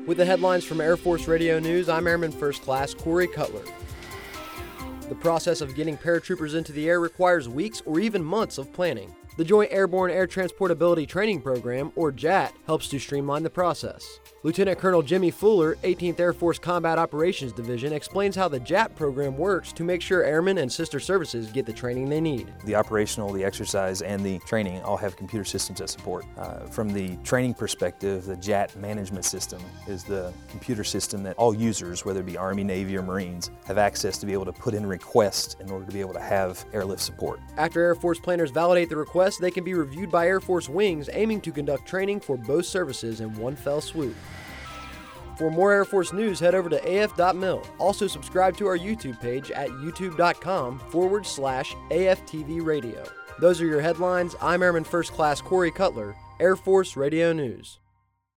With the headlines from Air Force Radio News, I'm Airman First Class Corey Cutler. The process of getting paratroopers into the air requires weeks or even months of planning. The Joint Airborne Air Transportability Training Program, or JAT, helps to streamline the process. Lieutenant Colonel Jimmy Fuller, 18th Air Force Combat Operations Division, explains how the JAT program works to make sure airmen and sister services get the training they need. The operational, the exercise, and the training all have computer systems that support. From the training perspective, the JAT management system is the computer system that all users, whether it be Army, Navy, or Marines, have access to be able to put in requests in order to be able to have airlift support. After Air Force planners validate the request, they can be reviewed by Air Force wings aiming to conduct training for both services in one fell swoop. For more Air Force news, head over to af.mil. Also subscribe to our YouTube page at youtube.com/AFTV Radio. Those are your headlines. I'm Airman First Class Corey Cutler, Air Force Radio News.